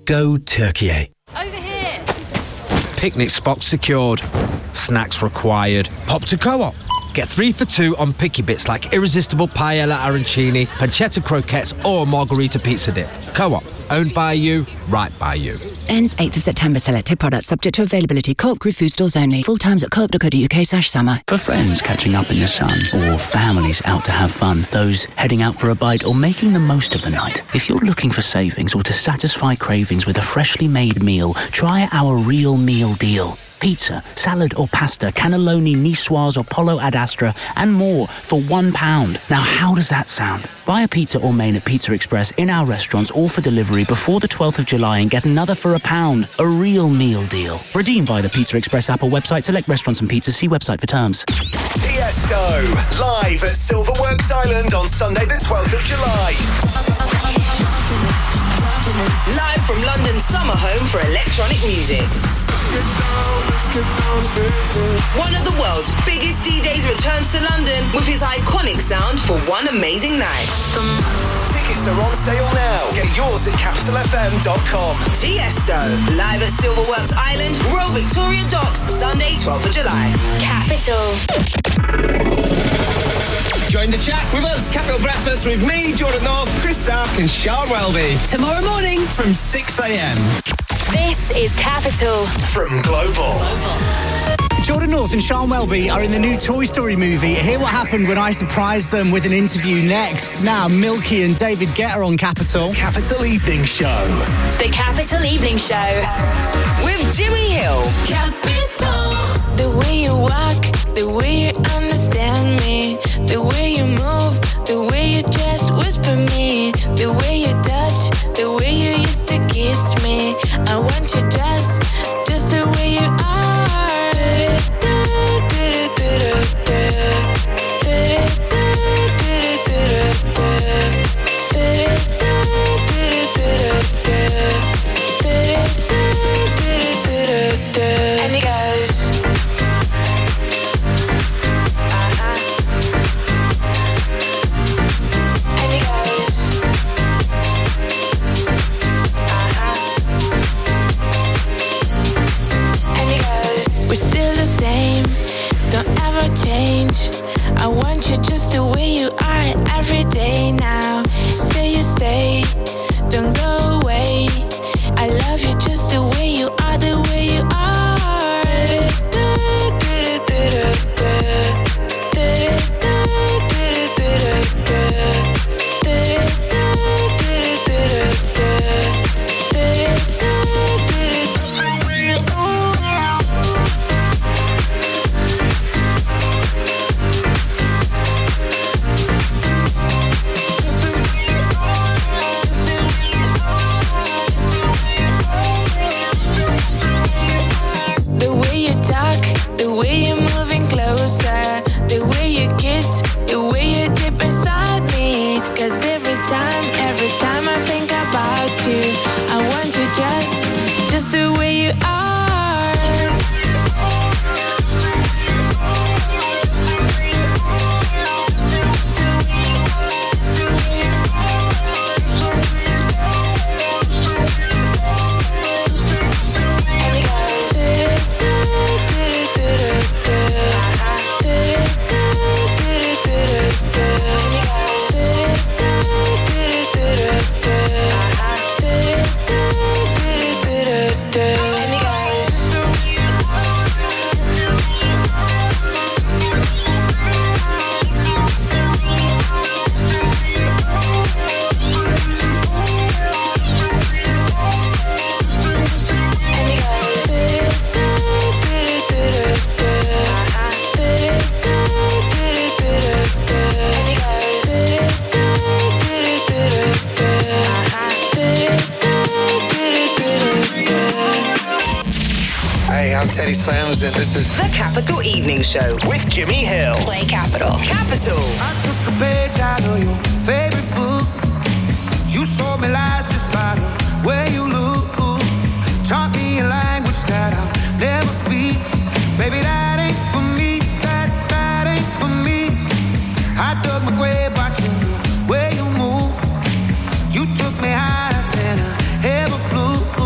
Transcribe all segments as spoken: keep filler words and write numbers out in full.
Go Turkey. Over here. Picnic spot secured. Snacks required. Pop to Co-op. Get three for two on picky bits like irresistible paella arancini, pancetta croquettes or margarita pizza dip. Co-op. Owned by you, right by you. Ends eighth of September. Selected products subject to availability. Co-op Group food stores only. Full times at co op dot co dot uk slash summer. For friends catching up in the sun, or families out to have fun, those heading out for a bite or making the most of the night. If you're looking for savings or to satisfy cravings with a freshly made meal, try our Real Meal Deal. Pizza, salad or pasta, cannelloni, niçoise or pollo ad astra, and more for one pound. Now, how does that sound? Buy a pizza or main at Pizza Express in our restaurants or for delivery before the twelfth of July and get another for a pound. A real meal deal. Redeem via the Pizza Express app or website. Select restaurants and pizzas. See website for terms. Tiesto, live at Silverworks Island on Sunday the twelfth of July. Live from London's summer home for electronic music. One of the world's biggest D Js returns to London with his iconic sound for one amazing night. Tickets are on sale now. Get yours at capital f m dot com. Tiesto, live at Silverworks Island, Royal Victoria Docks, Sunday twelfth of July. Capital. Join the chat with us, Capital Breakfast, with me, Jordan North, Chris Stark and Sean Welby. Tomorrow morning from six a m. This is Capital. From Global. Jordan North and Sean Welby are in the new Toy Story movie. Hear what happened when I surprised them with an interview next. Now, Milky and David Guetta on Capital. The Capital Evening Show. The Capital Evening Show. With Jimmy Hill. Capital. The way you walk, the way you understand me, the way you move, the way you just whisper me, the way you touch, the way you used to kiss me. I want you just, just the way you are. And it goes. Change. I want you just the way you are every day now. Say you stay, don't go away. I love you just the way you are, the way you are. And this is The Capital Evening Show with Jimmy Hill. Play Capital. Capital. I took a page out of your favorite book. You sold me lies just by the way you look. Taught me a language that I'll never speak. Baby, that ain't for me. That, that ain't for me. I dug my grave watching the way you move. You took me higher than I ever flew.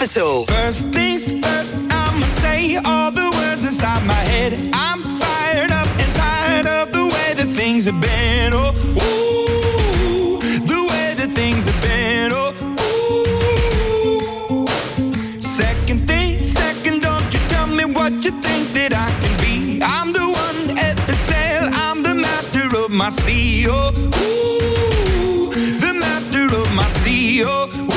Capital. First things first, I'ma say all the words inside my head. I'm fired up and tired of the way that things have been. Oh, ooh, the way that things have been. Oh, ooh. Second thing, second, don't you tell me what you think that I can be. I'm the one at the sail, I'm the master of my sea. Oh, ooh, the master of my sea. Oh, ooh.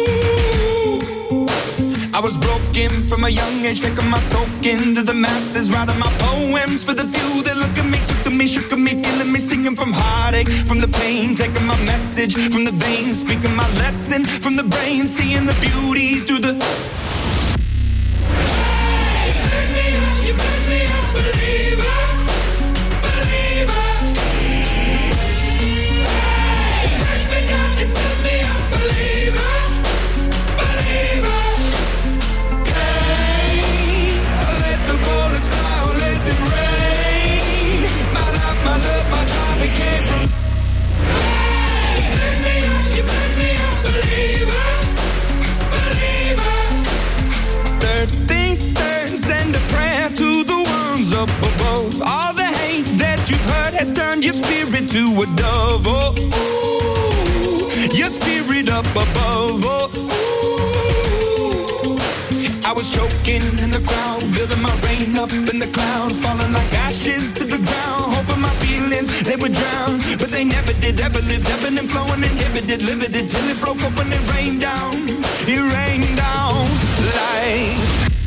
I was broken from a young age, taking my soak into the masses, writing my poems for the few that look at me, took to me, shook at me, feeling me, singing from heartache, from the pain, taking my message from the veins, speaking my lesson from the brain, seeing the beauty through the... Hey, you burn me up, you burn me up, believer, believer. Hey, you burn me down, you burn me up, believer, believer. Up above, all the hate that you've heard has turned your spirit to a dove. Oh, ooh, your spirit up above. Oh, ooh. I was choking in the crowd, building my rain up in the cloud, falling like ashes to the ground, hoping my feelings they would drown, but they never did. Ever lived, ebbing and flowing, inhibited, limited till it broke up and it rained down. It rained down like.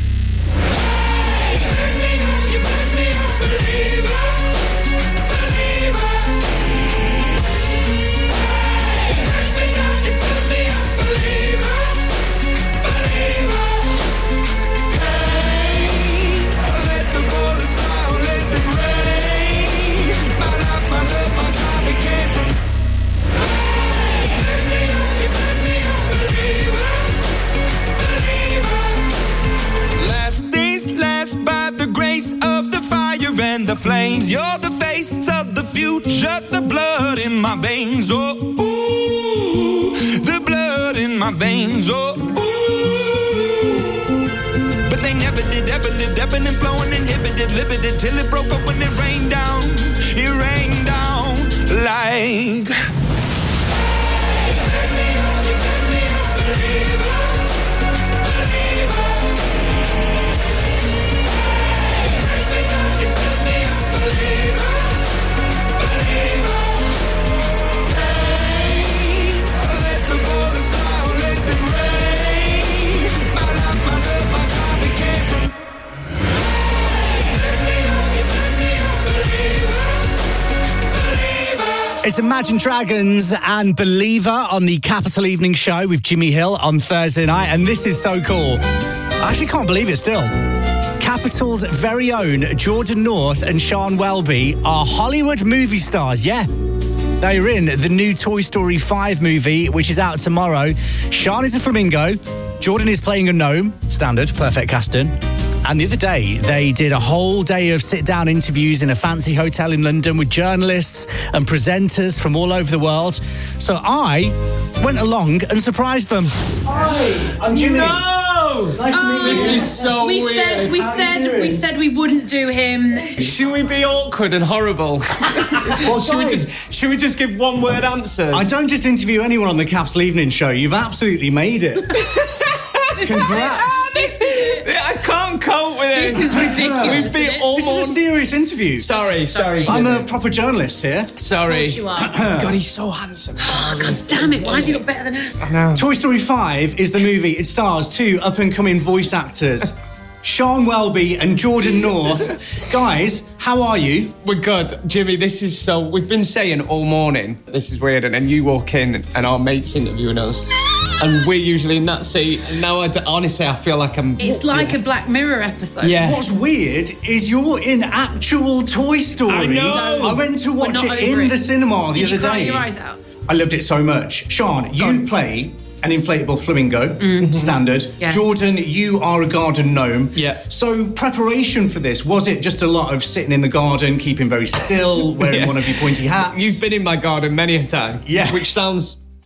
Believer, believer. Hey, you burn me down, you burn me up, believer, believer. Hey, let the bullets fly, let them rain. My life, my love, my time, it came from. Hey, you burn me up, you burn me up, believer, believer. Last days last by the grace of the fire and the flames. You're the face of the future, the blood in my veins. Oh, ooh, the blood in my veins. Oh, ooh. But they never did, ever lived, ebbing and flowing, inhibited, limited, till it broke up when it rained down. It rained down like. Hey, you burn me up, you burn me up, believer, believer. Believer, believer. Hey, let the bullets fly, let them rain. My life, my love, my time, it came from. Hey, burn me up, you burn me up, believer, believer. It's Imagine Dragons and Believer on the Capital Evening Show with Jimmy Hill on Thursday night, and this is so cool. I actually can't believe it still. Capital's very own Jordan North and Sean Welby are Hollywood movie stars, yeah. They're in the new Toy Story five movie, which is out tomorrow. Sean is a flamingo, Jordan is playing a gnome, standard, perfect casting. And the other day, they did a whole day of sit-down interviews in a fancy hotel in London with journalists and presenters from all over the world. So I went along and surprised them. Hi, I'm Jimmy. No! Nice to meet you. This is so we weird. Said, we How said we said we wouldn't do him. Should we be awkward and horrible? Well, should we guys, just should we just give one word answers? I don't just interview anyone on the Capital Evening Show. You've absolutely made it. Congrats. Oh, this, I can't cope with it. this is ridiculous. We've been isn't it? almost. This is a serious interview. Sorry, sorry. I'm a proper journalist here. Sorry. Of course you are. God, he's so handsome. Oh, God damn it! Why does he look better than us? No. Toy Story five is the movie. It stars two up-and-coming voice actors, Sean Welby and Jordan North. Guys, how are you? We're good. Jimmy, this is so... We've been saying all morning, this is weird, and then you walk in and our mate's interviewing us. And we're usually in that seat. And now, I d- honestly, I feel like I'm... It's like a Black Mirror episode. Yeah. What's weird is you're in actual Toy Story. I know. I went to We're watch not it over in it. the cinema the Did other you cry day. your eyes out? I loved it so much. Sean, you play an inflatable flamingo, mm-hmm. standard. Yeah. Jordan, you are a garden gnome. Yeah. So preparation for this, was it just a lot of sitting in the garden, keeping very still, wearing Yeah. one of your pointy hats? You've been in my garden many a time. Yeah. Which sounds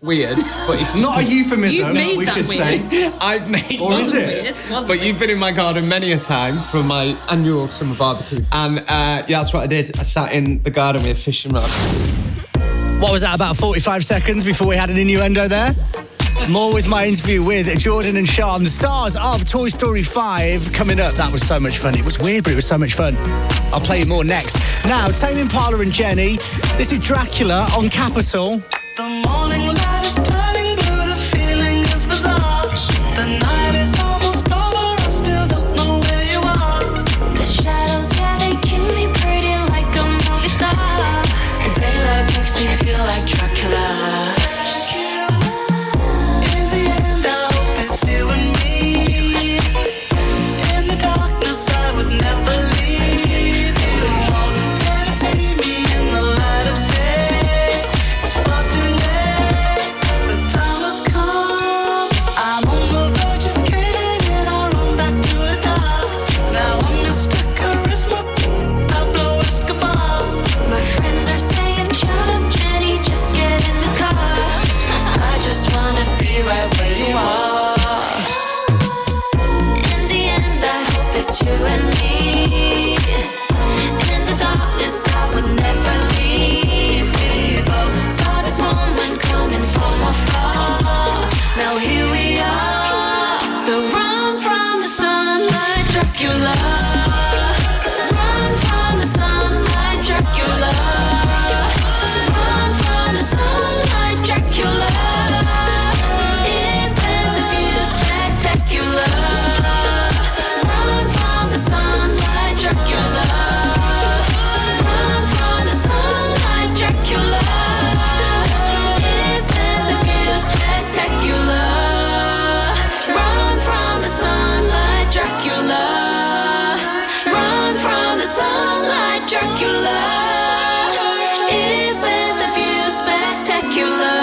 weird, but it's not a euphemism. You've made we that should weird. say. I've made. Or is Wasn't it? weird. Wasn't But weird. you've been in my garden many a time for my annual summer barbecue, and uh, yeah, that's what I did. I sat in the garden with a fishing rod. What was that, about forty-five seconds before we had an innuendo there? More with my interview with Jordan and Sean, the stars of Toy Story five, coming up. That was so much fun. It was weird, but it was so much fun. I'll play you more next. Now, Tame Impala and Jenny. This is Dracula on Capital. The morning light is turning blue, the feeling is bizarre. The night is almost over, I still don't know where you are. The shadows, yeah, they keep me pretty like a movie star. The daylight makes me feel like Dracula. In the end, I hope it's you and me. In the darkness, I would never leave you. Never see me in the light of day. It's far too late. The time has come. I'm on the verge of caving in. I run back to the top. Now I'm Mister Charisma. Pablo Escobar. My friends are saying, shut up, Jenny, just get in the car. I just wanna be right where you are. In the end, I hope it's you and me. In the darkness, I would never leave. We both saw this moment coming from afar. Now here we are. So run from the sunlight, Dracula. Run from the sunlight, Dracula. Run from the sunlight, Dracula. Isn't the view spectacular? Run from the sunlight, Dracula. Run from the sunlight, Dracula. Isn't the view spectacular? Run from the sunlight, Dracula. Run from the sunlight, Dracula. Isn't the view spectacular?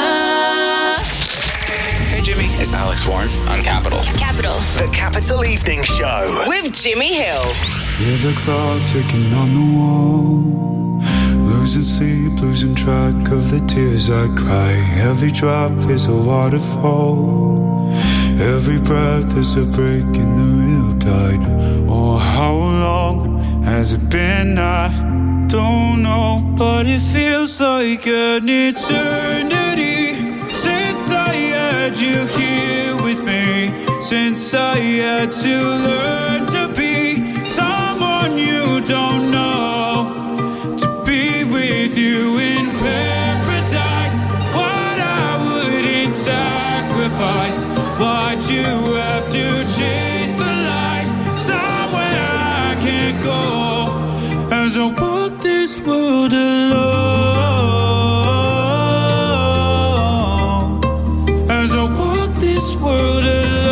Hey Jimmy, it's Alex Warren on Capital. Capital. The Capital Evening Show. With Jimmy Hill. Hear the clock ticking on the wall. Losing sleep, losing track of the tears I cry. Every drop is a waterfall. Every breath is a break in the real tide. Oh, how long has it been? I don't know, but it feels like an eternity since I had you here with me. Since I had to learn to be someone you don't know, to be with you in paradise. What I wouldn't sacrifice. Why'd you have to chase the light somewhere I can't go? As I walk this world alone, as I walk this world alone.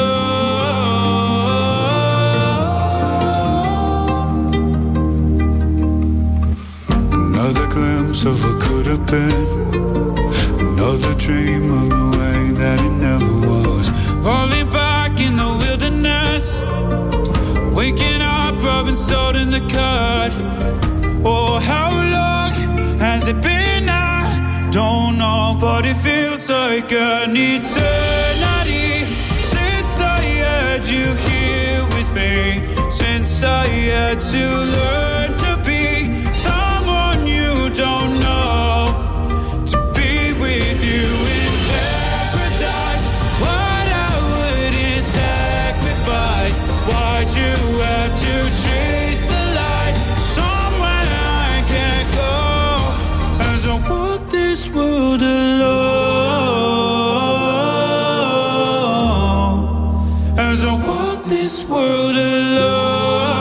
Another glimpse of what could have been, another dream of the way that it never was. Falling back in the wilderness, waking up, rubbing salt in the cut. Oh, how long has it been? I don't know, but it feels like an eternity since I had you here with me. Since I had to learn to be someone you don't know, to be with you in paradise. What I wouldn't sacrifice. Why'd you have to chase the light somewhere I can't go? As I walk this world alone, as I walk this world alone.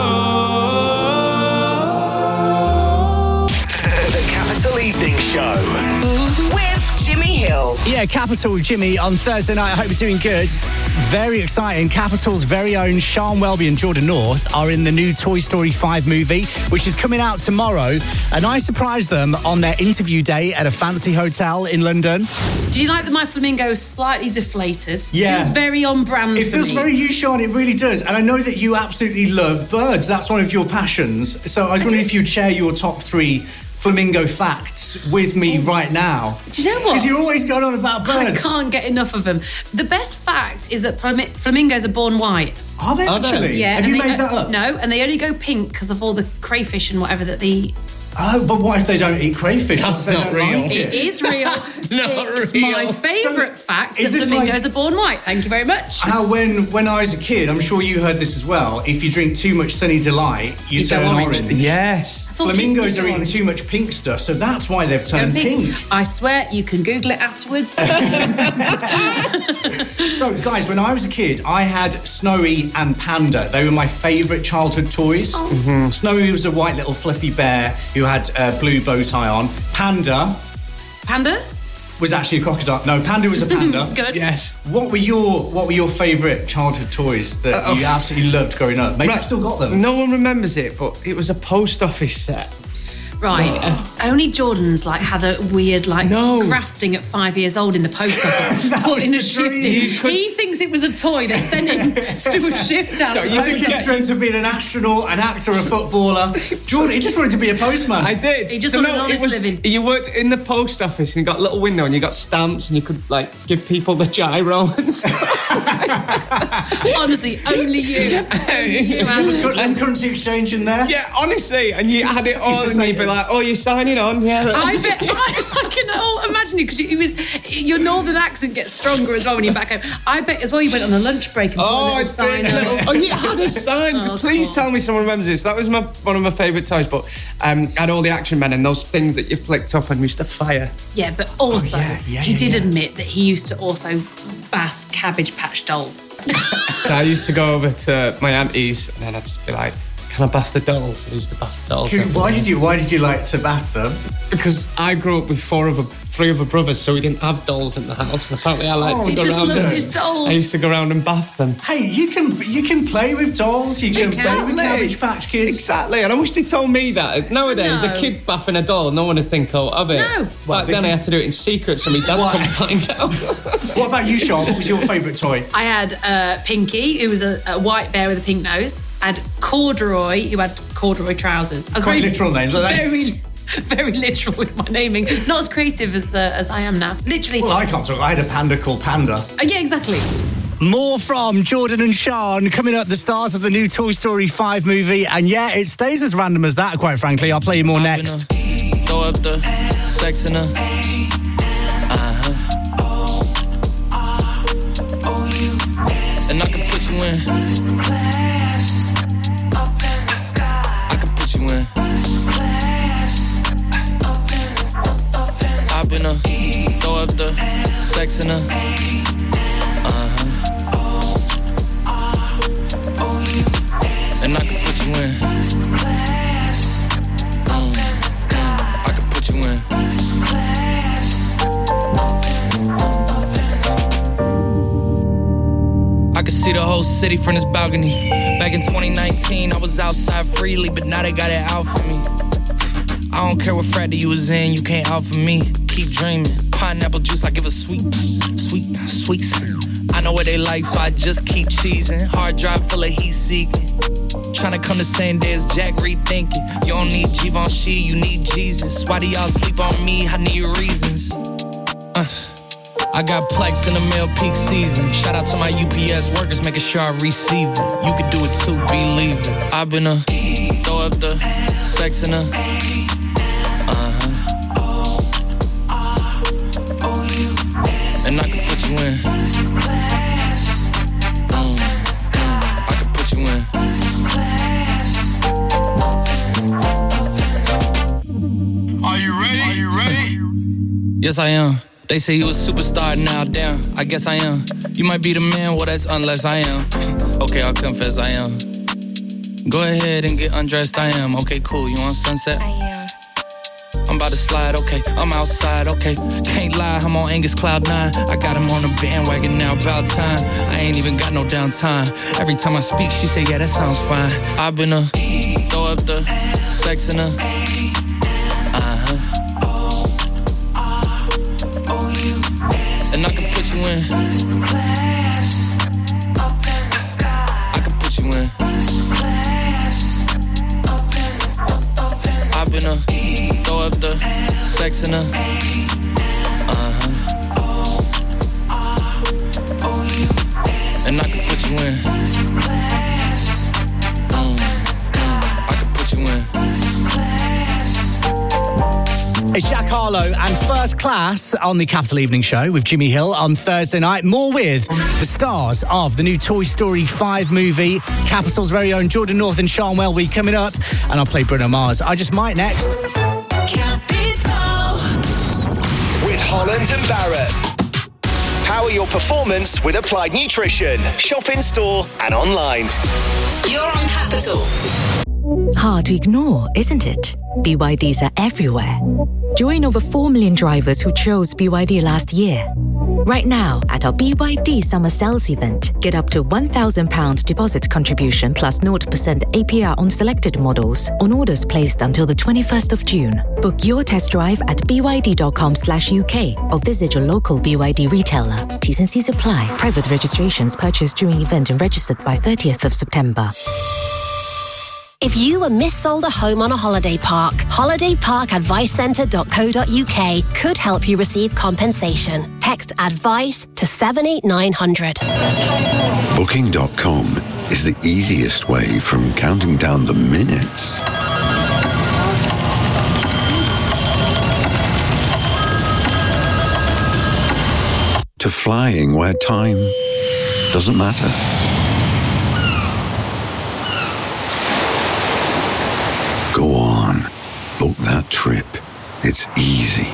The Capital Evening Show. With Jimmy Hill. Yeah, Capital with Jimmy on Thursday night. I hope you're doing good. Very exciting. Capital's very own Sean Welby and Jordan North are in the new Toy Story five movie, which is coming out tomorrow. And I surprised them on their interview day at a fancy hotel in London. Do you like that my flamingo is slightly deflated? Yeah. It feels very on brand It for feels me. very you, Sean. It really does. And I know that you absolutely love birds. That's one of your passions. So I was wondering if you'd share your top three flamingo facts with me right now. Do you know what? Because you're always going on about birds. I can't get enough of them. The best fact is that flam- flamingos are born white. Are they Are they? actually? Yeah. Have and you they made go- that up? No, and they only go pink because of all the crayfish and whatever that they eat. Oh, but what if they don't eat crayfish? That's What if they not don't real. like It is real. That's not it's real. my favourite So, fact is that this flamingos like- are born white. Thank you very much. How when when I was a kid, I'm sure you heard this as well. If you drink too much Sunny Delight, you, You go turn orange. orange. Yes. thought Flamingos kids did are eating orange. too much pink stuff, so that's why they've Go turned pink. pink. I swear, you can Google it afterwards. So, guys, when I was a kid, I had Snowy and Panda. They were my favourite childhood toys. Oh. Snowy was a white little fluffy bear who had a blue bow tie on. Panda Panda? was actually a crocodile. No, Panda was a panda. Good. Yes. What were your What were your favourite childhood toys that Uh, you absolutely loved growing up? Maybe Right. you've still got them. No one remembers it, but it was a post office set. Right. Only Jordan's like had a weird like No. grafting at five years old in the post office, putting a the shift dream. in. You could- He thinks it was a toy. They sent him to do a shift down. So the you post The could kid's dreamt of being an astronaut, an actor, a footballer. Jordan, he just wanted to be a postman. I did. He just wanted an honest living. You worked in the post office and you got a little window and you got stamps and you could like give people the gyro and stuff. Honestly, only you. Only you Got have some currency exchange in there. Yeah, honestly, and you had it all, and you'd be like, "Oh, you're signing on, yeah." I bet I can all imagine you because it was your northern accent gets stronger as well when you're back home. I bet as well you went on a lunch break and Oh, put a I little did. sign a up. little- oh, you had a sign. Oh, of Please tell course. me someone remembers this. That was my one of my favourite toys. But um, I had all the Action Men and those things that you flicked up and used to fire. Yeah, but also Oh, yeah, yeah, he yeah, did yeah. admit that he used to also bath Cabbage Patch dolls. So I used to go over to my auntie's and then I'd just be like, "Can I bath the dolls?" I used to bath the dolls. Who- Why did you Why did you like to bath them? Because I grew up with four other, three other brothers, so we didn't have dolls in the house. And apparently, I liked Oh, to he go just around. loved and- his dolls. I used to go around and bath them. Hey, you can you can play with dolls. You, can, can. play with Exactly. Cabbage Patch Kids. Exactly, and I wish they told me that. Nowadays, No. a kid bathing a doll, no one would think oh, of it. No. Well, Back this then, I is- had to do it in secret, so my dad What? couldn't find out. What about you, Sean? What was your favourite toy? I had uh, Pinky, who was a, a white bear with a pink nose. I had Corduroy, who had corduroy trousers. I was Quite very, literal names, aren't they? Very, very literal with my naming. Not as creative as uh, as I am now. Literally. Well, I can't talk. I had a panda called Panda. Uh, yeah, exactly. More from Jordan and Sean coming up, the stars of the new Toy Story five movie. And yeah, it stays as random as that, quite frankly. I'll play you more next. Throw up the sex in her. Uh-huh. And I can put you in. I can put you in. I've been a throw up the sex in her. Uh-huh. And I can put you in. Mm. I can put you in. I can see the whole city from this balcony. Back in twenty nineteen, I was outside freely, but now they got it out for me. I don't care what frat you was in, you can't out for me. Keep dreaming. Pineapple juice, I give a sweet, sweet, sweets. I know what they like, so I just keep cheesing. Hard drive full of heat seeking. Tryna come the same day as Jack rethinking. You don't need Givenchy, you need Jesus. Why do y'all sleep on me? I need reasons. Uh. I got Plex in the mail peak season. Shout out to my U P S workers, making sure I receive it. You can do it too, believe it. I've been a throw up the sex in her. Uh-huh. And I can put you in. Mm, mm, I can put you in. Are you ready? Are you ready? Yes, I am. They say you a superstar now, damn, I guess I am. You might be the man, well that's unless I am. Okay, I'll confess I am. Go ahead and get undressed, I am. Okay, cool, you on Sunset? I am. I'm about to slide, okay, I'm outside, okay. Can't lie, I'm on Angus Cloud nine. I got him on the bandwagon now, about time. I ain't even got no downtime. Every time I speak, she say, yeah, that sounds fine. I've been a throw up the sex in her. Uh-huh. And I can put you in. I can put you in. I've been a throw up with the sex in her. Uh-huh. And I can put you in. Mm, mm, I can put you in. It's Jack Harlow and First Class on the Capital Evening Show with Jimmy Hill on Thursday night. More with the stars of the new Toy Story five movie, Capital's very own Jordan North and Sean Welby coming up, and I'll play Bruno Mars. I Just Might next. Capital. With Holland and Barrett. Power your performance with Applied Nutrition. Shop in store and online. You're on Capital. Hard to ignore, isn't it? B Y Ds are everywhere. Join over four million drivers who chose B Y D last year. Right now, at our B Y D Summer Sales event, get up to one thousand pounds deposit contribution plus zero percent A P R on selected models on orders placed until the twenty-first of June. Book your test drive at byd.com slash UK or visit your local B Y D retailer. T's and C's apply. Private registrations purchased during event and registered by thirtieth of September. If you were missold a home on a holiday park, holiday park advice centre dot co dot uk could help you receive compensation. Text ADVICE to seven eight nine hundred. Booking dot com is the easiest way from counting down the minutes to flying where time doesn't matter. Go on, book that trip. It's easy.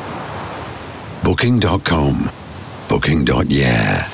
Booking dot com. Booking. Yeah.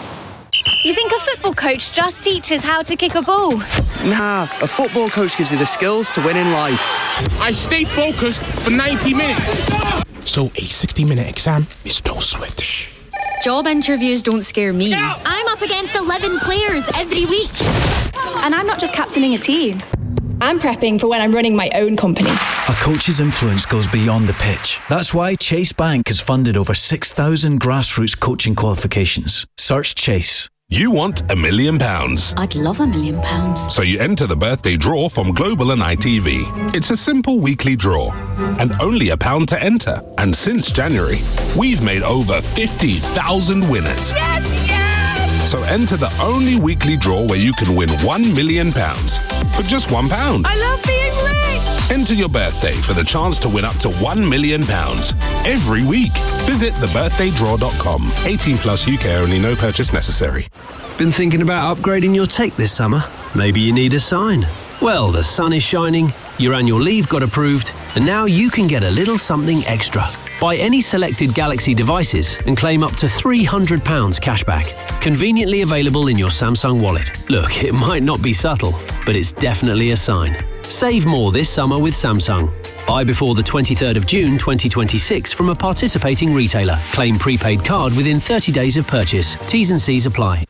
You think a football coach just teaches how to kick a ball? Nah, a football coach gives you the skills to win in life. I stay focused for ninety minutes. So a sixty-minute exam is no sweat. Job interviews don't scare me. I'm up against eleven players every week. And I'm not just captaining a team. I'm prepping for when I'm running my own company. A coach's influence goes beyond the pitch. That's why Chase Bank has funded over six thousand grassroots coaching qualifications. Search Chase. You want a million pounds. I'd love a million pounds. So you enter the birthday draw from Global and I T V. It's a simple weekly draw and only a pound to enter. And since January, we've made over fifty thousand winners. Yes, yes! So enter the only weekly draw where you can win one million pounds for just one pound. I love being rich! Enter your birthday for the chance to win up to one million pounds every week. Visit the birthday draw dot com. eighteen plus U K only, no purchase necessary. Been thinking about upgrading your tech this summer? Maybe you need a sign. Well, the sun is shining, your annual leave got approved, and now you can get a little something extra. Buy any selected Galaxy devices and claim up to three hundred pounds cashback. Conveniently available in your Samsung wallet. Look, it might not be subtle, but it's definitely a sign. Save more this summer with Samsung. Buy before the twenty-third of June twenty twenty-six from a participating retailer. Claim prepaid card within thirty days of purchase. T's and C's apply.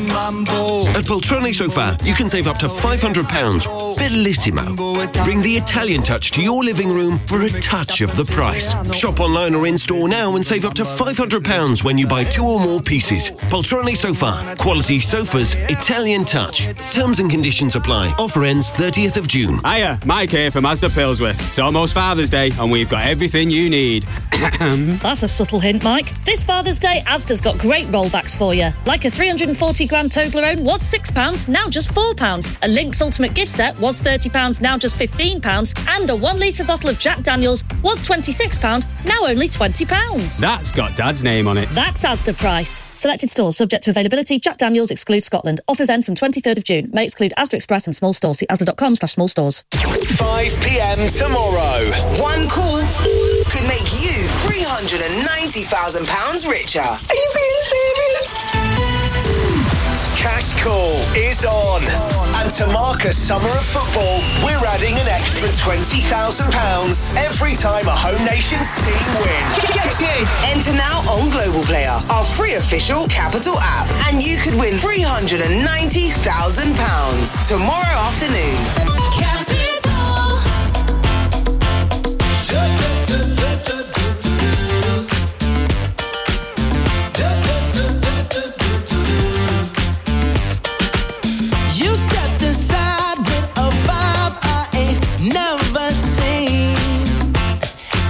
At Poltrone Sofa, you can save up to five hundred pounds. Bellissimo. Bring the Italian touch to your living room for a touch of the price. Shop online or in-store now and save up to five hundred pounds when you buy two or more pieces. Poltrone Sofa. Quality sofas, Italian touch. Terms and conditions apply. Offer ends thirtieth of June. Hiya, Mike here from Asda Pillsworth. It's almost Father's Day and we've got everything you need. That's a subtle hint, Mike. This Father's Day, Asda's got great rollbacks for you. Like a three hundred forty gram Toblerone was six pounds, now just four pounds. A Lynx Ultimate gift set was thirty pounds, now just fifteen pounds. And a one litre bottle of Jack Daniels was twenty-six pounds, now only twenty pounds. That's got Dad's name on it. That's Asda price. Selected stores subject to availability. Jack Daniels excludes Scotland. Offers end from twenty-third of June. May exclude Asda Express and small stores. See asda.com slash small stores. five p.m. tomorrow. One call could make you three hundred ninety thousand pounds richer. Are you being serious? Cash Call is on. And to mark a summer of football, we're adding an extra twenty thousand pounds every time a Home Nations team win. Get in. Enter now on Global Player, our free official Capital app, and you could win three hundred ninety thousand pounds tomorrow afternoon. Capital.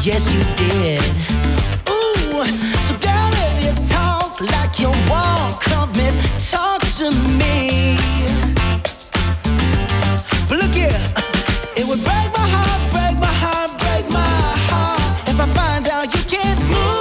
yes you did. Ooh, so girl, if you talk like you walk, come and talk to me. But look here, it would break my heart, break my heart, break my heart if I find out you can't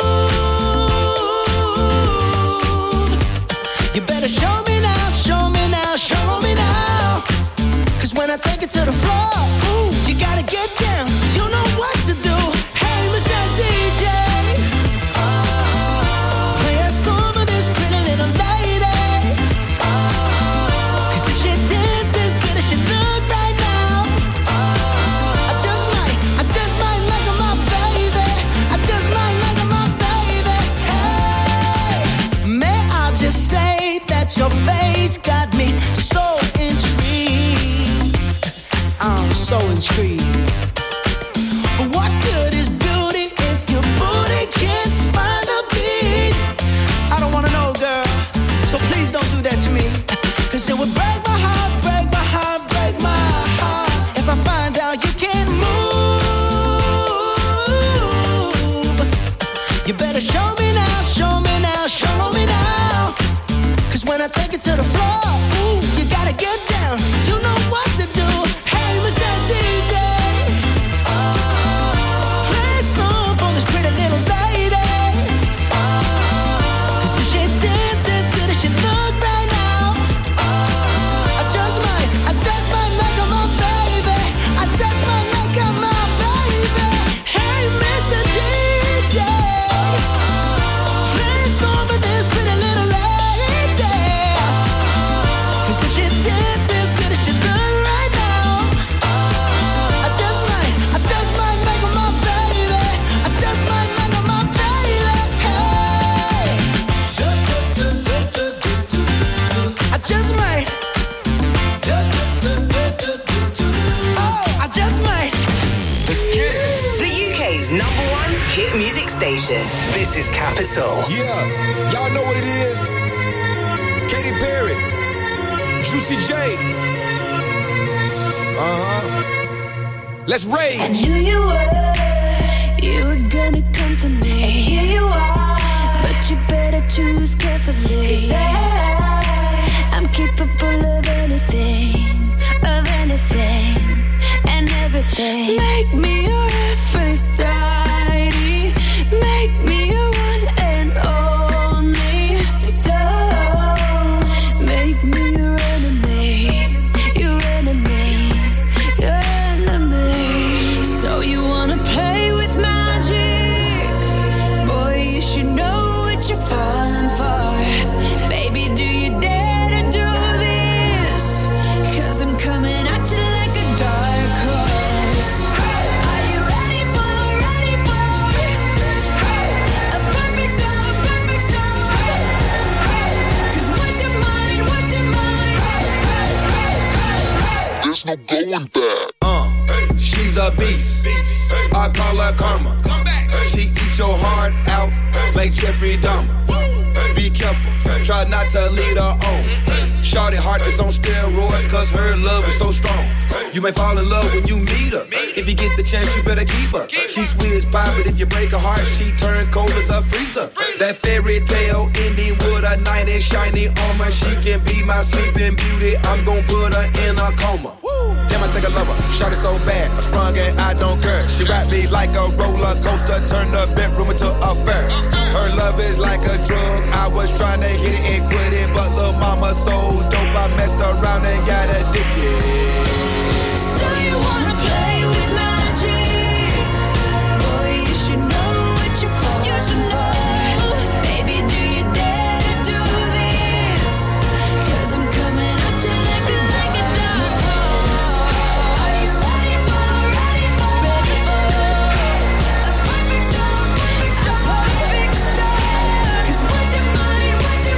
move. You better show me now, show me now, show me now. Cause when I take it to the floor, ooh, you gotta get down, you know what to do. Hey, Mister D J, oh, play a song for this pretty little lady. Oh, cause if she dances good as she look right now, oh, I just might, I just might like her, my baby. I just might like her, my baby. Hey, may I just say that your face got me so intrigued. I'm so intrigued. But what good is beauty if your booty can't find a beat? I don't wanna know, girl, so please don't do that to me. Cause it would break my heart, break my heart, break my heart if I find out you can't move. You better show me now, show me now, show me now. Cause when I take it to the floor, ooh, you gotta get down, you know what to do. Hey, Mister D J, oh, play a song for this pretty little lady. Oh, cause if she dances good as she look right now, oh, I just might, I just might like her, my baby. I just might like her, my baby. Hey, Mister D J, play a song for this pretty little lady. Cause if she dances good as she look right now, I just might, I just might make her my baby. I just might make her my baby. Hey, I just might. Oh, I just might. The U K's number one hit music station. This is Capital. Yeah, y'all know what it is. Katy Perry, Juicy J. Uh-huh. Let's rage. I knew you were, you were gonna come to me. And here you are, but you better choose carefully. Cause I, I'm capable of anything, of anything, and everything. Make me your Aphrodite, make me your one and only. Don't make me your enemy, your enemy, your enemy. So you wanna play with magic? Boy, you should know what you're falling for. Baby, do you dare to do this? Cause I'm coming at you like a dark horse. Are you ready for, ready for a perfect storm, perfect storm? Cause what's your mind, what's your mind? There's no going back. Uh, she's a beast. I call her karma. She eats your heart out like Jeffrey Dahmer. Be careful, try not to lead her on. Shawty heart is on steroids cause her love is so strong. You may fall in love when you meet her. If you get the chance, you better keep her. She's sweet as pie, but if you break her heart, she turns cold as a freezer. That fairy tale ending with a knight in shiny armor. She can be my sleeping beauty. I'm gon' put her in a coma. Damn, I think I love her. Shawty so bad, I sprung and I don't care. She wrapped me like a roller coaster, turned the bedroom into a fair. Her love is like a drug. I was trying to hit it and quit it, but lil' mama so dope, I messed around and got addicted. So you wanna play with magic? Boy, you should know what you're for. You should know. Baby, do you dare to do this? Cause I'm coming at you like a, like a dark horse. Are you ready for, ready for, ready for a perfect storm, a perfect storm? Cause what's your mind, what's your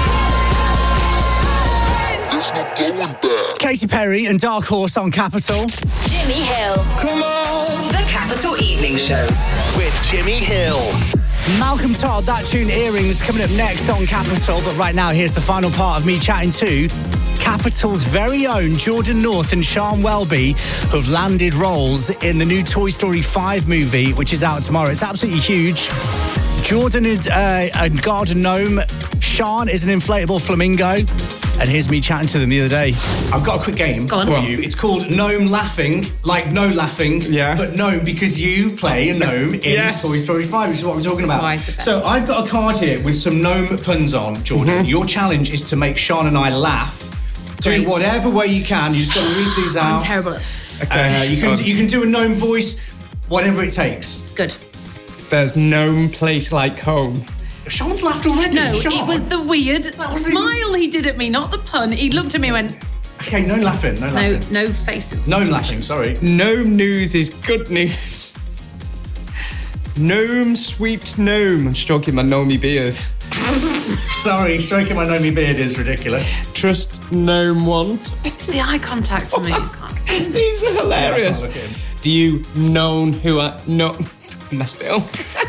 mind? There's no going back. Katy Perry and Dark Horse on Capital. Jimmy Hill. Come on. The Capital Evening Show with Jimmy Hill. Malcolm Todd, that tune Earrings, coming up next on Capital. But right now, here's the final part of me chatting to Capital's very own Jordan North and Sean Welby, who have landed roles in the new Toy Story five movie, which is out tomorrow. It's absolutely huge. Jordan is uh, a garden gnome. Sean is an inflatable flamingo. And here's me chatting to them the other day. I've got a quick game Go on. for you. It's called Gnome Laughing, like no laughing, yeah. but gnome because you play a gnome in Yes. Toy Story five, which is what we're talking This is about. why it's the best. So I've got a card here with some gnome puns on, Jordan. Mhm. Your challenge is to make Sean and I laugh. Do Great. it whatever way you can. You just got to read these out. I'm terrible at this. Uh, you can you can do a gnome voice, whatever it takes. Good. There's no place like home. Sean's laughed already. No, Sean. it was the weird was smile he did at me, not the pun. He looked at me and went, Okay, no laughing, no no, laughing. no faces. No laughing, sorry. Gnome news is good news. Gnome, sweet gnome. I'm stroking my gnomey beard. Sorry, stroking my gnomey beard is ridiculous. Trust gnome one. It's the eye contact for me. I can't stand it. These are hilarious. Yeah, I can't look at him. Do you know who I... No, messed it up.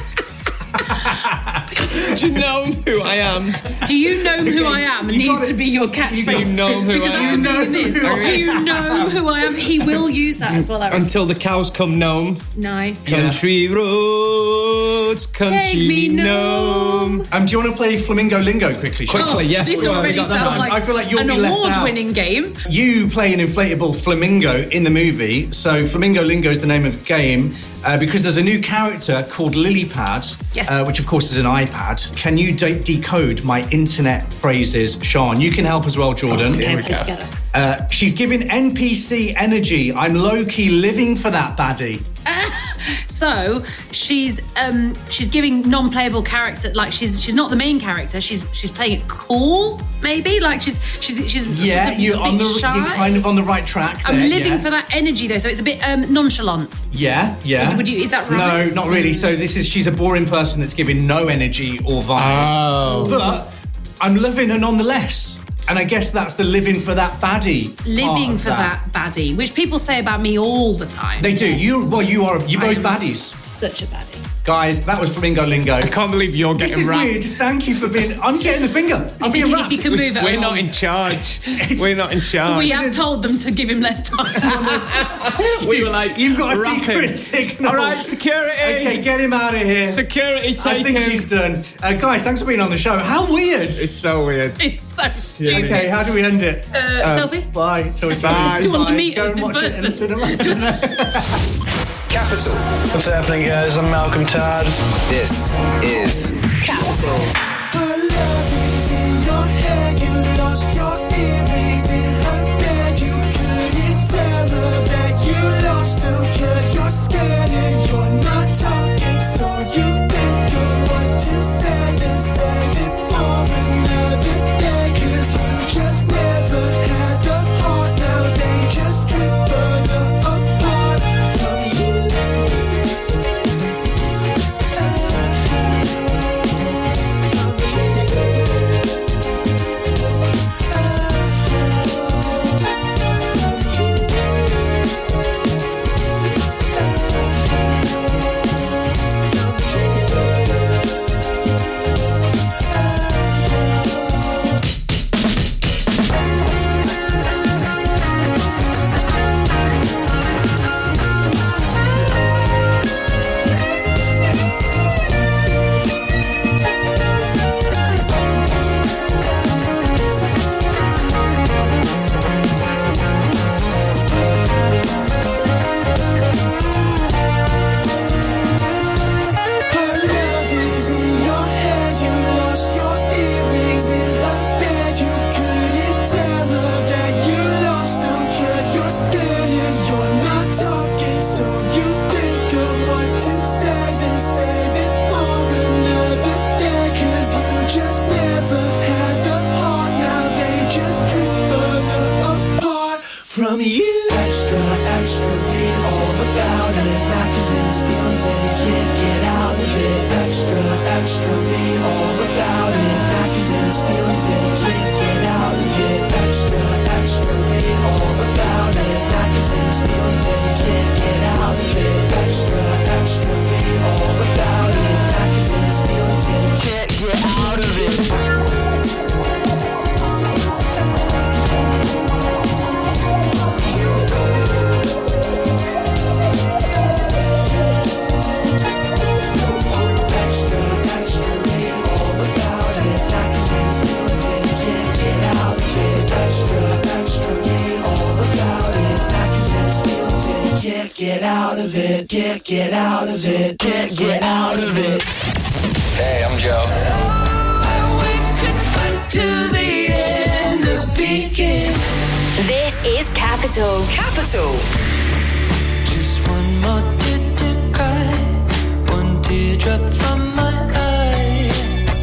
Do you know who I am? Do you know who I am? You Needs got it. to be your catchphrase. Do you know who because I after am? being this, who I do you am? know who I am? He will use that as well, Aaron. Until the cows come gnome. Nice. Country roads, country Take me gnome. Um, do you want to play Flamingo Lingo quickly? Sean? Quickly, yes. This we are. already got that sounds done. like I feel like you'll an be left out. award-winning game. You play an inflatable flamingo in the movie, so Flamingo Lingo is the name of the game, uh, because there's a new character called Lilypad, Yes. uh, which of course is an iPad. Can you de- decode my internet phrases, Sean? You can help as well, Jordan. Okay, we're together. Uh, she's giving N P C energy. I'm low-key living for that baddie. So she's um she's giving non-playable character, like she's she's not the main character. She's she's playing it cool, maybe. Like she's she's she's Yeah, sort of you're a on bit the shy. you're kind of on the right track there. I'm living yeah. for that energy though, so it's a bit um, nonchalant. Yeah, yeah. Would- would you- is that right? No, not really. So this is she's a boring person that's giving no energy or vibe. Oh. But I'm loving her nonetheless. And I guess that's the living for that baddie. part Living of for that. baddie, which people say about me all the time. They do. You well, you are you both I am baddies. Such a baddie. Guys, that was Flamingo Lingo. I can't believe you're This getting is wrapped. weird. Thank you for being. I'm getting the finger. I'm If you, being if wrapped. you can move it We're along. not in charge. We're not in charge. We have told them to give him less time. We were like, You've got a wrap secret him. signal. All right, security. Okay, get him out of here. Security, I take think him. he's done. Uh, guys, thanks for being on the show. How weird. It's so weird. It's so stupid. Okay, how do we end it? Uh, selfie? Bye. Toy Story. Bye. Do you want to Bye. meet Go us and in watch it in the person? cinema. Capital. What's happening, guys? I'm Malcolm Todd. This is Capital. Her love is in your head, you lost your earrings in her bed. You couldn't tell her that you lost them, cause you're scared and you're not talking. So you think of what to say and save it for another day. Cause you just never had the heart, now they just drift further apart from you. Her love is in your head, you lost your earrings in her bed. You couldn't tell her that you lost them, cause you're scared and you're not talking. So you think of what to say and save it for another day. Cause you just never had the heart, now they just drift further apart from you. Extra, extra, read all about it. Back is in his feelings and he can't get out of it. Extra, extra, read all about it. Back is in his feelings and he can't get out of it. Extra, extra, read all about it. Back is in his feelings and he can't get out of it. Extra, extra, read all about it. Back is in his feelings and he can't get out of it. Can't get out of it. Can't get out of it. Can't get out of it. Hey, I'm Joe. To the end of beacon. This is Capital. Capital. Just one more tear to cry. One teardrop from my eye.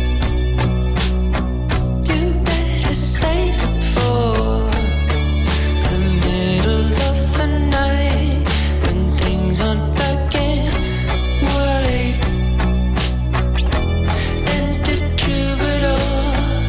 You better save it for the middle of the night when things aren't black and white. And the troubadour.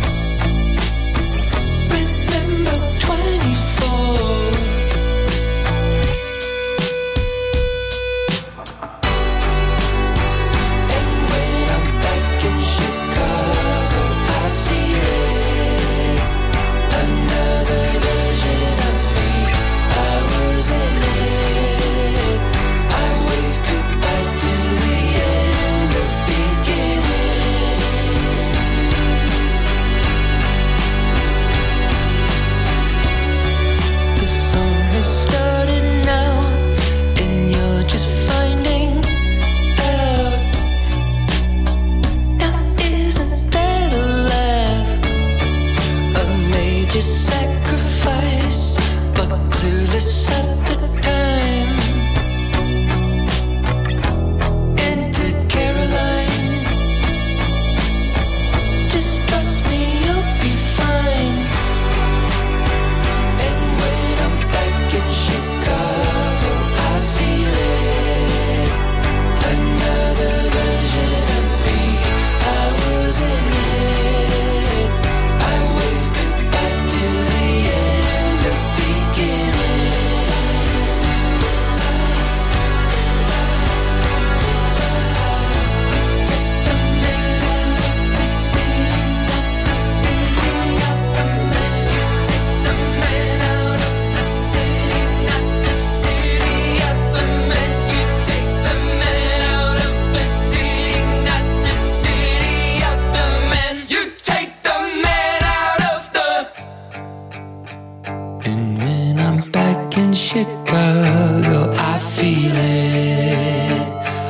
Chicago, I feel it.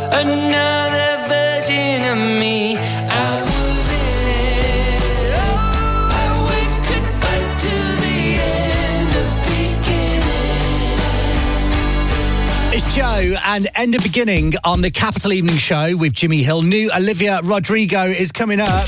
Another version of me. I was in it. Oh, I waved goodbye to the end of beginning. It's Joe and End of Beginning on the Capital Evening Show with Jimmy Hill. New Olivia Rodrigo is coming up.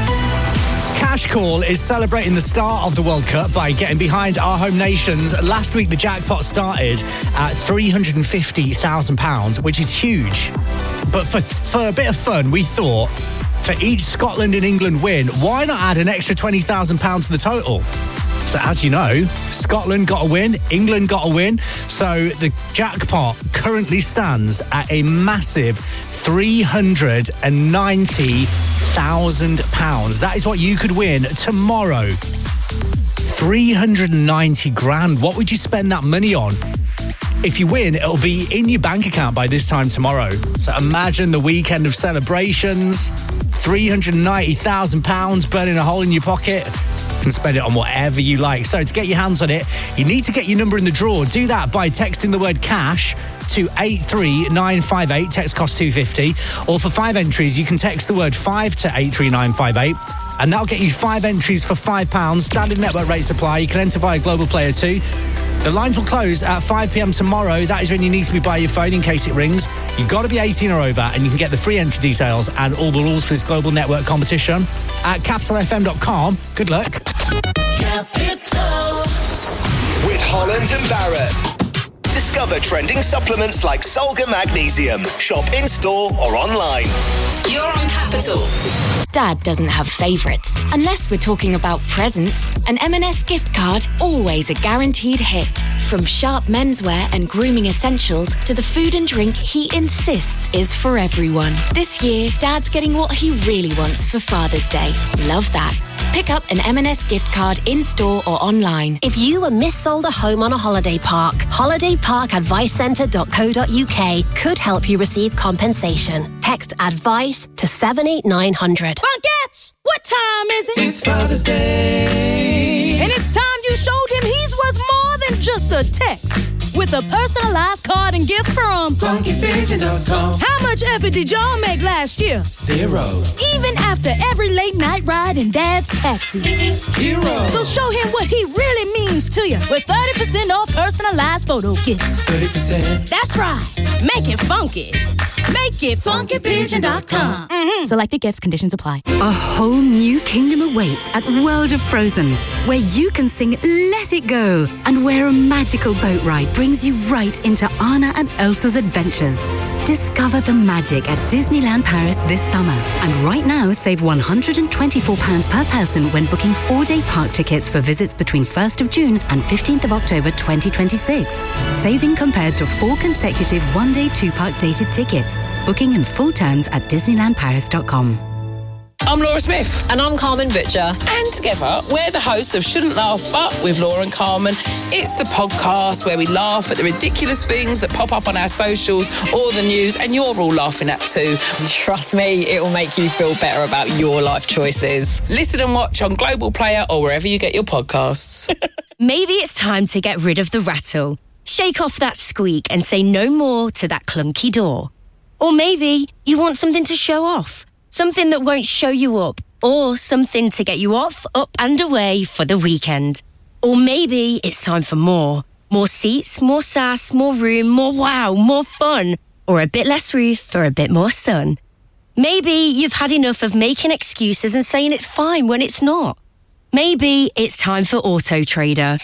Cash Call is celebrating the start of the World Cup by getting behind our home nations. Last week, the jackpot started at three hundred fifty thousand pounds, which is huge. But for, for a bit of fun, we thought, for each Scotland and England win, why not add an extra twenty thousand pounds to the total? So as you know, Scotland got a win, England got a win. So the jackpot currently stands at a massive three hundred ninety thousand pounds. That is what you could win tomorrow. three hundred ninety grand. What would you spend that money on? If you win, it'll be in your bank account by this time tomorrow. So imagine the weekend of celebrations. three hundred ninety thousand pounds burning a hole in your pocket. You can spend it on whatever you like. So to get your hands on it, you need to get your number in the draw. Do that by texting the word cash to eight three nine five eight. Text costs two pounds fifty. Or for five entries, you can text the word five to eight three nine five eight. And that'll get you five entries for five pounds. Standard network rates apply. You can enter via Global Player two. The lines will close at five p.m. tomorrow. That is when you need to be by your phone in case it rings. You've got to be eighteen or over, and you can get the free entry details and all the rules for this global network competition at capital f m dot com. Good luck. Capital. With Holland and Barrett. Discover trending supplements like Solga Magnesium. Shop in-store or online. You're on Capital. Dad doesn't have favourites. Unless we're talking about presents, an M and S gift card, always a guaranteed hit. From sharp menswear and grooming essentials to the food and drink he insists is for everyone. This year, Dad's getting what he really wants for Father's Day. Love that. Pick up an M and S gift card in-store or online. If you were missold a home on a holiday park, holiday park advice centre dot co dot uk could help you receive compensation. Text ADVICE to seven eight nine hundred. Buckets, what time is it? It's Father's Day. And it's time you showed him he's worth more than just a text. with a personalized card and gift from funky pigeon dot com. How much effort did y'all make last year? Zero. Even after every late night ride in Dad's taxi. Hero. So show him what he really means to you with thirty percent off personalized photo gifts. thirty percent. That's right. Make it funky. Make it funky pigeon dot com. Mm-hmm. Selected gifts, conditions apply. A whole new kingdom awaits at World of Frozen, where you can sing Let It Go, and where a magical boat ride brings you right into Anna and Elsa's adventures. Discover the magic at Disneyland Paris this summer. And right now, save one hundred twenty-four pounds per person when booking four-day park tickets for visits between first of June and fifteenth of October twenty twenty-six. Saving compared to four consecutive one-day two-park dated tickets. Booking and full terms at disneyland paris dot com. I'm Laura Smith. And I'm Carmen Butcher. And together, we're the hosts of Shouldn't Laugh But with Laura and Carmen. It's the podcast where we laugh at the ridiculous things that pop up on our socials or the news, and you're all laughing at too. Trust me, it will make you feel better about your life choices. Listen and watch on Global Player or wherever you get your podcasts. Maybe it's time to get rid of the rattle. Shake off that squeak and say no more to that clunky door. Or maybe you want something to show off. Something that won't show you up, or something to get you off, up and away for the weekend. Or maybe it's time for more. More seats, more sass, more room, more wow, more fun. Or a bit less roof for a bit more sun. Maybe you've had enough of making excuses and saying it's fine when it's not. Maybe it's time for Auto Trader.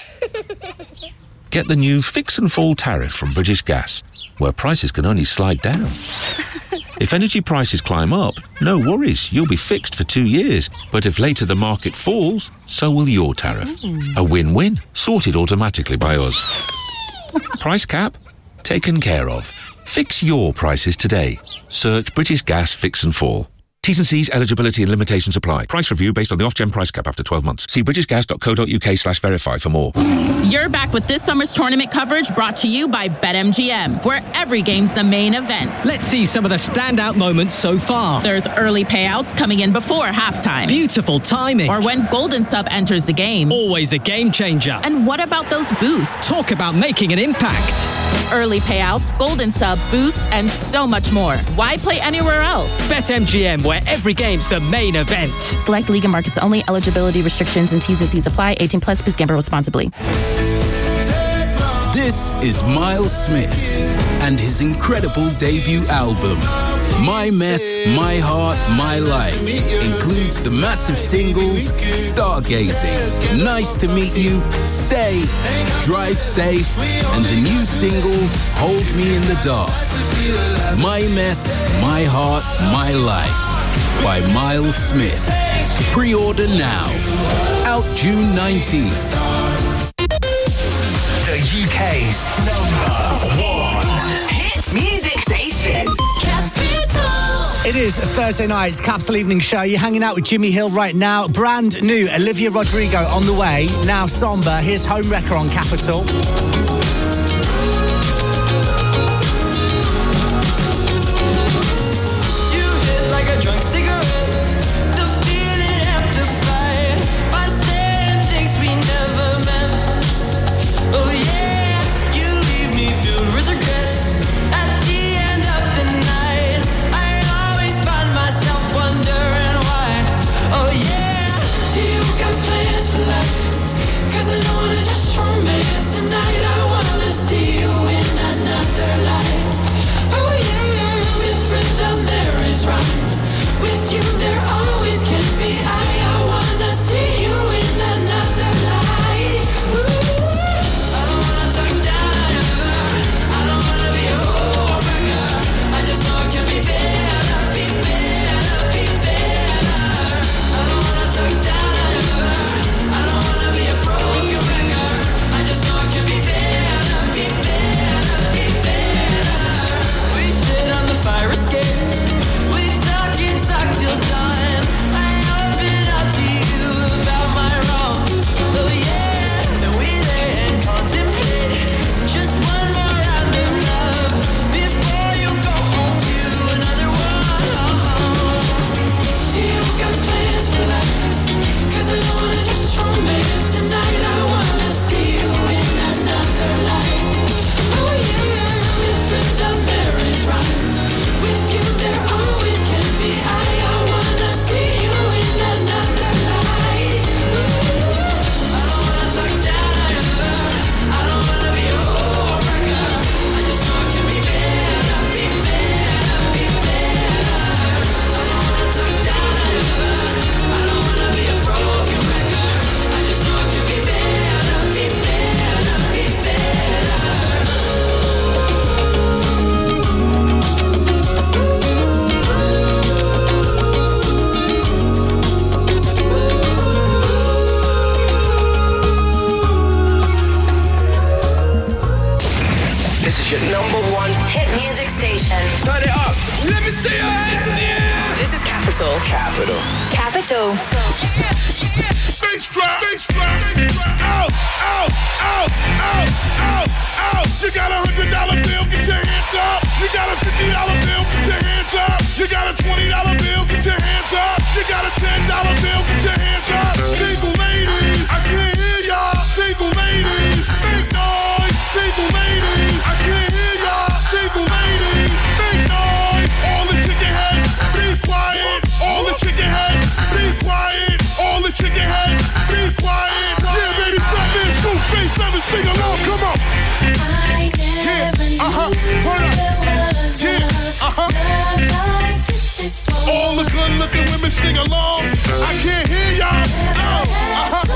Get the new Fix and Fall tariff from British Gas, where prices can only slide down. If energy prices climb up, no worries, you'll be fixed for two years. But if later the market falls, so will your tariff. Mm. A win-win, sorted automatically by us. Price cap? Taken care of. Fix your prices today. Search British Gas Fix and Fall. T's and C's, eligibility and limitations apply. Price review based on the Ofgem price cap after twelve months. See britishgas.co.uk slash verify for more. You're back with this summer's tournament coverage brought to you by BetMGM, where every game's the main event. Let's see some of the standout moments so far. There's early payouts coming in before halftime. Beautiful timing. Or when Golden Sub enters the game. Always a game changer. And what about those boosts? Talk about making an impact. Early payouts, Golden Sub, boosts, and so much more. Why play anywhere else? BetMGM, where every game's the main event. Select league and markets only. Eligibility restrictions and T's and C's apply. eighteen plus, please gamble responsibly. This is Miles Smith and his incredible debut album, My Mess, My Heart, My Life. Includes the massive singles, Stargazing, Nice to Meet You, Stay, Drive Safe, and the new single, Hold Me in the Dark. My Mess, My Heart, My Life by Miles Smith. Pre-order now. Out June nineteenth. The U K's number one hit music station. Capital. It is Thursday night's Capital Evening Show. You're hanging out with Jimmy Hill right now. Brand new Olivia Rodrigo on the way. Now Somber. Here's Home Wrecker on Capital. Tonight I music station. Turn it up. Let me see your hands in the air. This is Capital. Capital. Capital. Bass drop, bass drop, bass drop. Out, out, out, out, out, out. You got a hundred dollar bill, get your hands up. You got a fifty dollar bill, get your hands up. You got a twenty dollar bill, get your hands up. You got a ten dollar bill, get your hands up. Single ladies, I can't hear y'all. Single ladies, make noise. Single ladies, I can't hear y'all. Single ladies, make noise. All the chicken heads, be quiet. All the chicken heads, be quiet. All the chicken heads, be quiet. Yeah, baby, stop this. Scoop, bass, seven, sing along, come on. Yeah, uh-huh, hold up. Yeah, uh-huh. All the good looking women sing along. I can't hear y'all. Oh, uh-huh.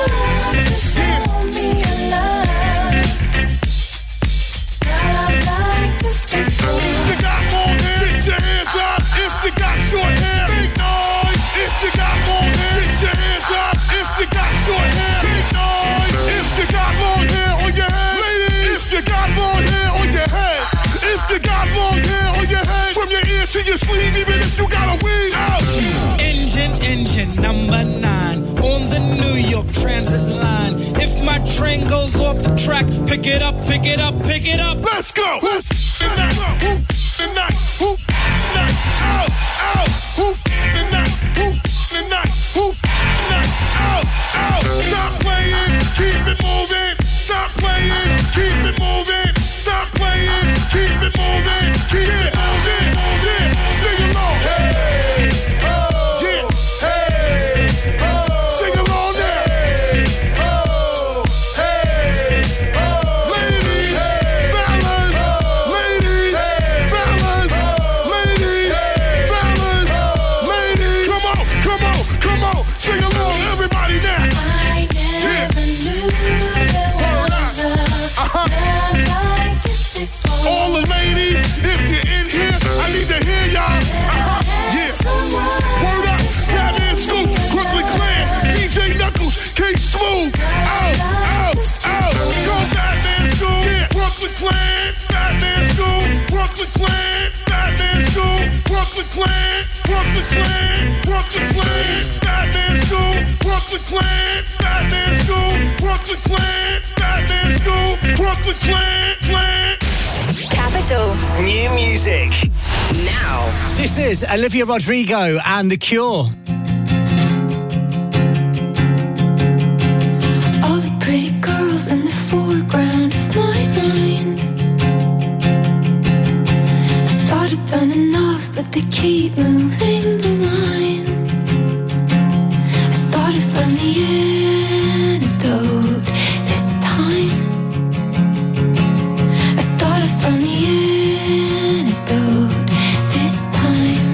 If you got more hair, get your hands up. If you got short hair, big noise. If you got more hair, get your hands up. If you got short hair, big noise. If you got long hair on your head, ladies. If you got long hair on your head. If you got long hair on your head, from your ear to your sleeve, even if you got a weave out. Engine, engine, number nine on the New York Transit line. If my train goes off the track, pick it up, pick it up, pick it up. Let's go. Whoop, and that, whoop, and that, whoop, and that, out, out, whoop, and that, whoop, and that, whoop, and that, out, out. Stop playing, keep it moving. Stop playing, keep it moving. Stop playing, keep it moving. Keep it moving, moving. Sing along. Hey, oh, yeah, hey, oh. Sing along there. Hey, oh, hey, oh. Ladies, hey, fellas, oh. Ladies, hey, fellas, oh. Ladies, hey, fellas, oh. Ladies. Come on, come on, come on. Sing along, everybody now. I never yeah. knew there was a uh-huh. love like this before. All the ladies, if you're in here, I need to hear y'all. Uh-huh. Yeah. Word up, Batman Scoop, Brooklyn Clan, D J Knuckles, K-Smooth. Out, out, out. Go Batman Scoop. Yeah. Brooklyn Clan, Batman Scoop, Brooklyn Clan, Batman Scoop, Brooklyn Clan, Brooklyn Clan, Brooklyn Clan, Batman Scoop, Brooklyn Clan, Batman Scoop, Brooklyn Clan, Batman Scoop, Brooklyn Clan, Clan. Capital. New music. Now. This is Olivia Rodrigo and The Cure. All the pretty girls in the foreground of my mind. I thought I'd done enough, but they keep moving the line. I thought I found the antidote this time. I thought I found the antidote this time.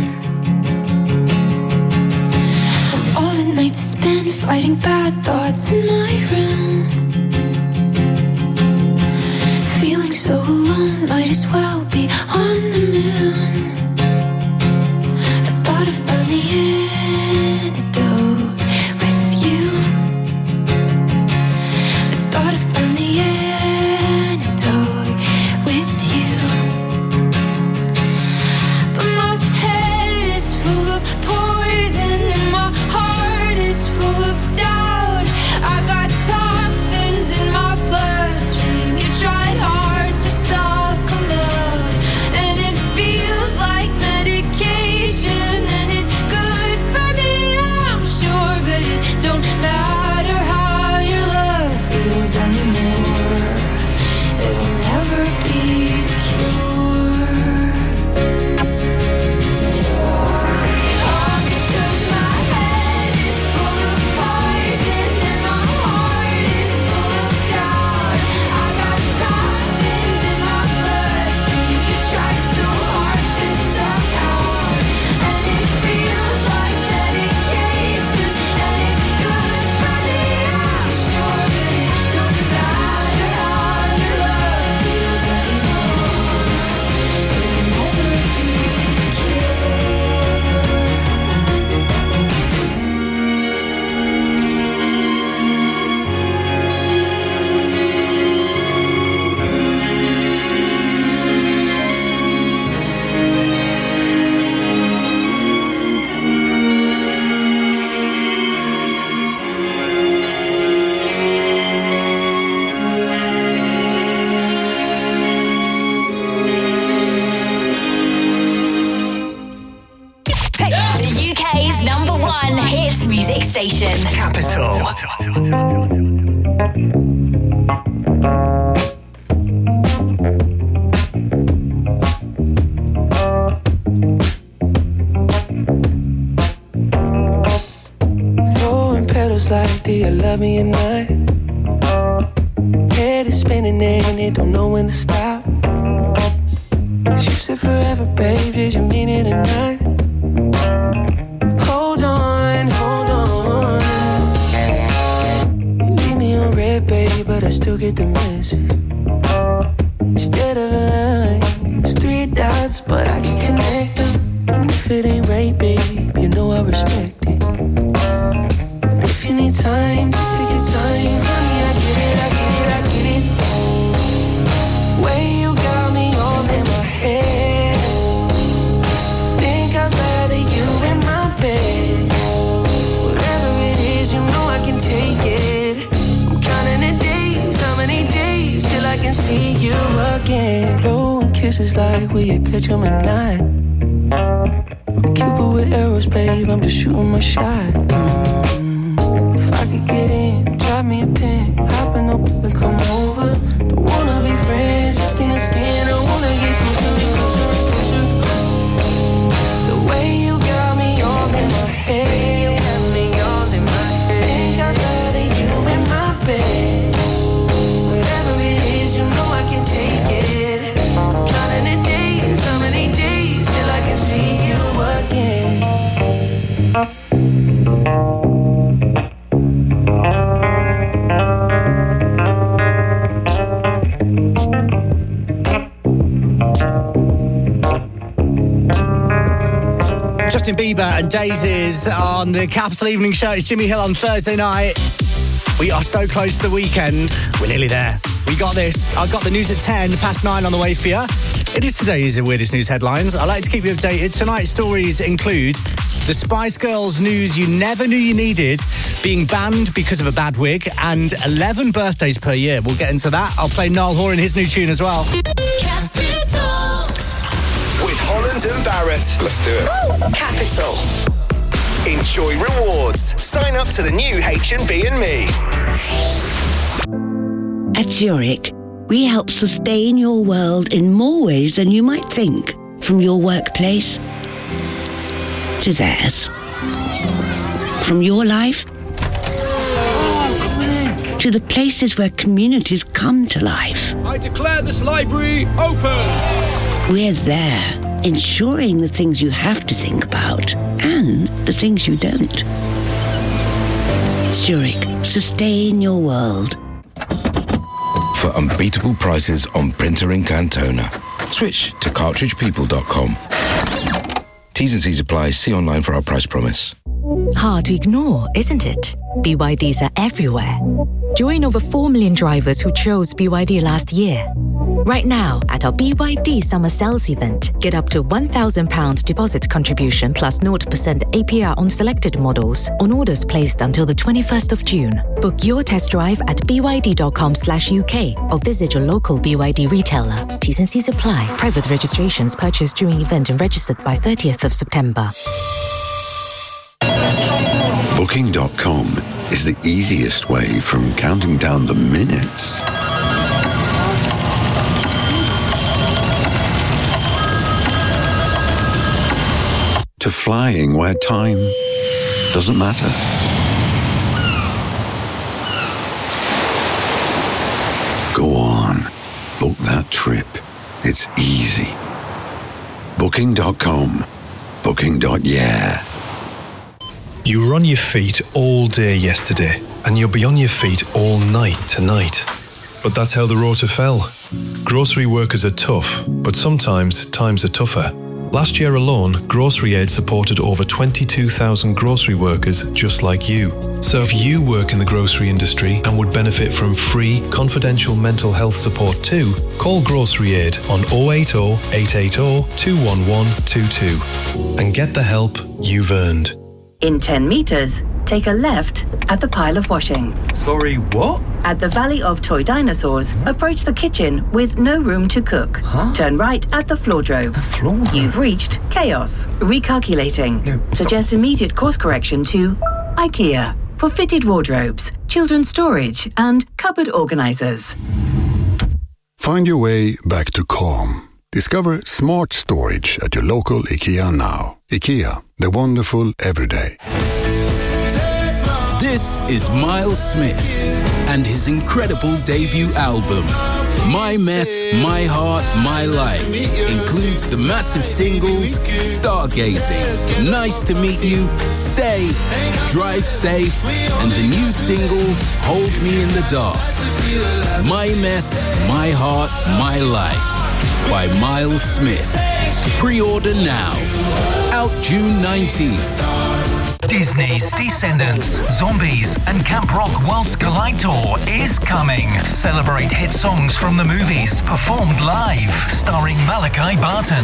All the nights I spent fighting bad thoughts in my room. Feeling so alone, might as well be on the moon. I thought I found the antidote with you. I thought I found the antidote with you. But my head is full of poison and my heart is full of doubt. I got toxins in my bloodstream. You tried hard to suck them out, and it feels like medication, and it's good for Dance music station. Capital. Throwing petals like, do you love me or not? Head is spinning and it don't know when to stop. You said forever, babe, did you mean it or not? Hold on, hold on. You leave me on red, babe, but I still get the message. Instead of a line, it's three dots, but I can connect them. And if it ain't right, babe, you know I respect it. But if you need time, just take your time. Honey, I get it, I get it, I get it. Way you got me all in my head. Think I'd rather you in my bed. Whatever it is, you know I can take it. I'm counting the days, how many days till I can see you again. Blowing kisses like, will you catch 'em at night? I'm Cupid with arrows, babe, I'm just shooting my shot. Mm. If I could get in, drop me a pin, hop in the and come over. Don't wanna be friends, just in the skin. I wanna get closer and closer and closer. The way you got me all in my head, you got me all in my head. Think I'd rather you in my bed. Whatever it is, you know I can take it. Counting the days, how many days till I can see you again. Justin Bieber and Daisies on the Capital Evening Show. It's Jimmy Hill on Thursday night. We are so close to the weekend. We're nearly there. We got this. I've got the news at ten, past nine on the way for you. It is today's Weirdest News headlines. I like to keep you updated. Tonight's stories include the Spice Girls news you never knew you needed being banned because of a bad wig, and eleven birthdays per year. We'll get into that. I'll play Niall Horan his new tune as well. With Holland and Barrett. Let's do it. Capital. Enjoy rewards. Sign up to the new H and B and Me. At Zurich, we help sustain your world in more ways than you might think. From your workplace to theirs. From your life to the places where communities come to life. I declare this library open. We're there, ensuring the things you have to think about and the things you don't. Zurich, sustain your world. For unbeatable prices on printer ink and toner, switch to cartridge people dot com. T's and C's apply. See online for our price promise. Hard to ignore, isn't it? B Y Ds are everywhere. Join over four million drivers who chose B Y D last year. Right now, at our B Y D Summer Sales event, get up to one thousand pounds deposit contribution plus zero percent A P R on selected models on orders placed until the twenty-first of June. Book your test drive at b y d dot com slash u k or visit your local B Y D retailer. T's and C's apply. Private registrations purchased during event and registered by thirtieth of September. Booking dot com is the easiest way from counting down the minutes to flying where time doesn't matter. Go on, book that trip. It's easy. Booking dot com. Booking. Yeah. You were on your feet all day yesterday, and you'll be on your feet all night tonight. But that's how the rota fell. Grocery workers are tough, but sometimes times are tougher. Last year alone, Grocery Aid supported over twenty-two thousand grocery workers just like you. So if you work in the grocery industry and would benefit from free, confidential mental health support too, call Grocery Aid on oh eight oh, eight eight oh, two one one two two and get the help you've earned. In ten metres, take a left at the pile of washing. Sorry, what? At the Valley of Toy Dinosaurs, approach the kitchen with no room to cook. Huh? Turn right at the Floordrome. Floor? You've reached chaos. Recalculating. No, Suggest immediate course correction to IKEA, for fitted wardrobes, children's storage and cupboard organisers. Find your way back to calm. Discover smart storage at your local IKEA now. IKEA, the wonderful everyday. This is Miles Smith and his incredible debut album. My Mess, My Heart, My Life includes the massive singles Stargazing, Nice to Meet You, Stay, Drive Safe, and the new single Hold Me in the Dark. My Mess, My Heart, My Life by Miles Smith. Pre-order now. Out June nineteenth. Disney's Descendants, Zombies and Camp Rock Worlds Collide Tour is coming. Celebrate hit songs from the movies performed live, starring Malachi Barton.